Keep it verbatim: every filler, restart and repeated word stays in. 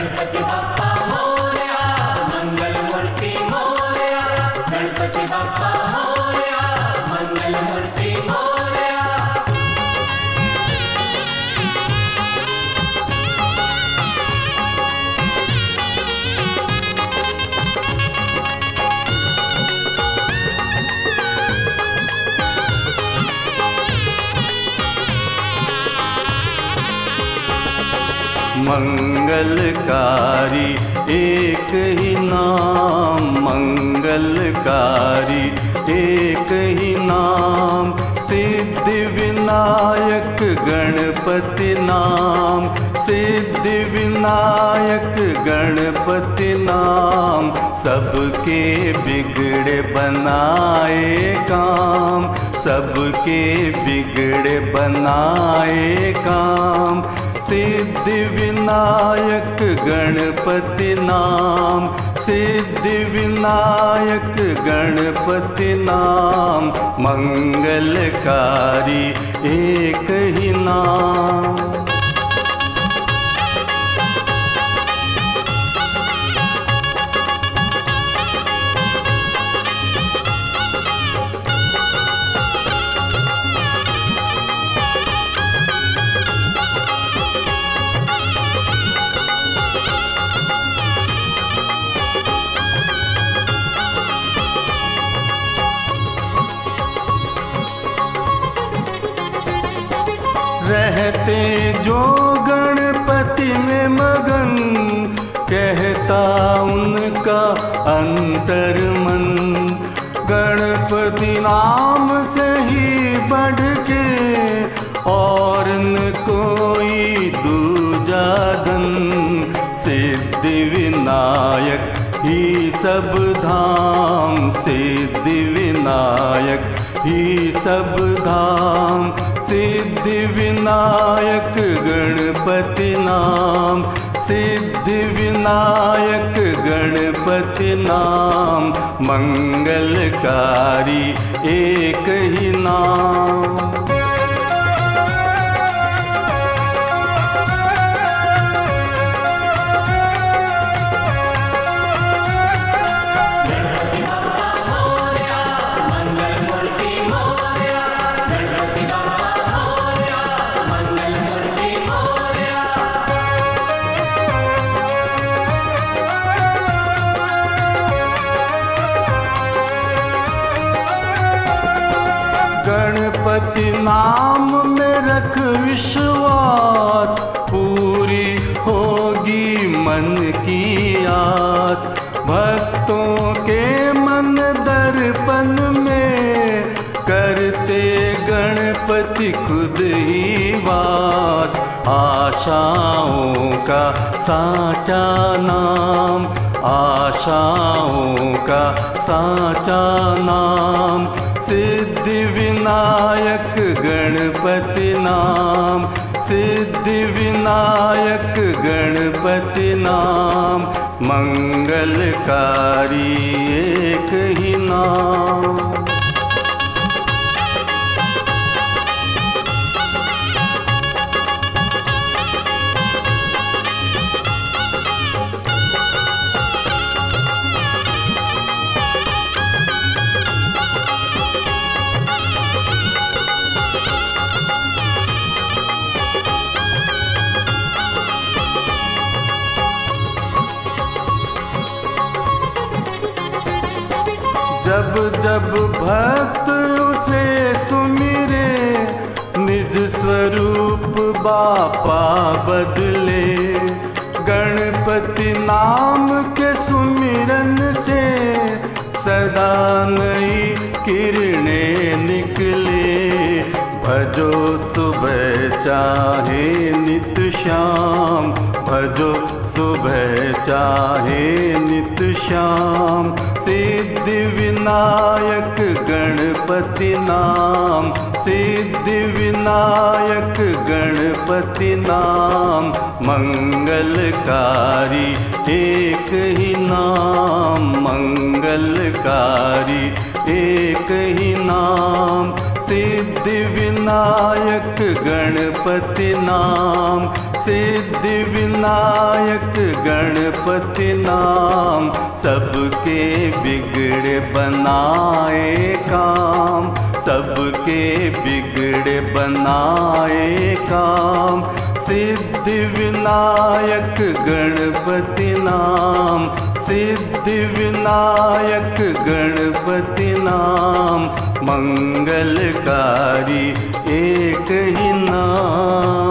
गणपति बप्पा मोरया, मंगल मूर्ति मोरया, गणपति बप्पा मोरया, मंगल मूर्ति मोरया। मंगलकारी एक ही नाम, मंगलकारी एक ही नाम, सिद्धि विनायक गणपति नाम, सिद्धि विनायक गणपति नाम, सबके बिगड़े बनाए काम, सबके बिगड़े बनाए काम, सिद्धि विनायक गणपति नाम, सिद्धि विनायक गणपति नाम, मंगलकारी एक ही नाम। रहते जो गणपति में मगन, कहता उनका अंतर मन, गणपति नाम से ही बढ़ के और न कोई दूजा धन, सिद्धि विनायक ही सब धाम, सिद्धि विनायक ही सब धाम, सिद्धि विनायक गणपति नाम, सिद्धि विनायक गणपति नाम, मंगलकारी एक ही नाम। गणपति नाम में रख विश्वास, पूरी होगी मन की आस, भक्तों के मन दर्पण में करते गणपति खुद ही वास, आशाओं का साचा नाम, आशाओं का साचा नाम, सिद्धि विनायक गणपति नाम, सिद्धि विनायक गणपति नाम, मंगलकारी एक ही नाम। जब जब भक्त उसे सुमिरे, निज स्वरूप बापा बदले, गणपति नाम के सुमिरन से सदा नई किरणें निकले, भजो सुबह चाहे नित शाम, भजो सुबह चाहे नित शाम, सिद्धि विनायक गणपति नाम, सिद्धि विनायक गणपति नाम, मंगलकारी एक ही नाम, मंगलकारी एक ही नाम, सिद्धि विनायक गणपति नाम, सिद्धि विनायक गणपति नाम, सबके बिगड़े बनाए काम, सबके बिगड़े बनाए काम। सिद्धि विनायक गणपति नाम, सिद्धि विनायक गणपति नाम, मंगलकारी एक ही नाम।